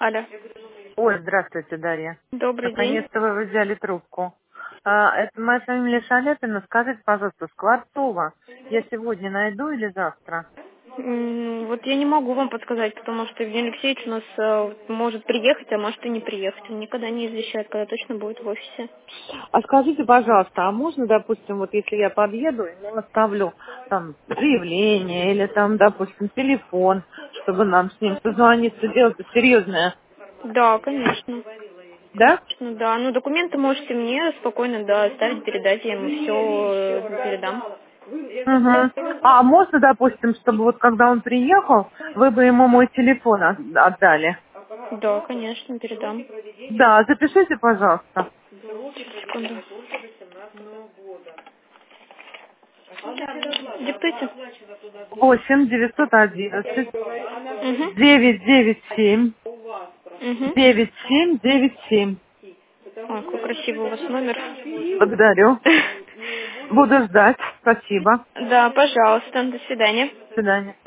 Алло. Ой, здравствуйте, Дарья. Добрый день. Наконец-то вы взяли трубку. Это моя фамилия Шаляпина. Скажите, пожалуйста, Скворцова я сегодня найду или завтра? Вот я не могу вам подсказать, потому что Евгений Алексеевич у нас может приехать, а может и не приехать. Он никогда не извещает, когда точно будет в офисе. А скажите, пожалуйста, а можно, допустим, вот если я подъеду, ему оставлю там заявление или там, допустим, телефон, чтобы нам с ним созвониться, дело-то серьезное, Да, конечно. да? Конечно, да. Ну, документы можете мне спокойно, да, оставить, передать, я ему все передам. Угу. А можно, допустим, чтобы вот когда он приехал, вы бы ему мой телефон отдали? Да, конечно, передам. Да, запишите, пожалуйста. Секунду. Диктуйте. 8 911 Угу. 997 Угу. 9797. Ой, какой красивый у вас номер. Благодарю. Буду ждать. Спасибо. Да, пожалуйста. До свидания. До свидания.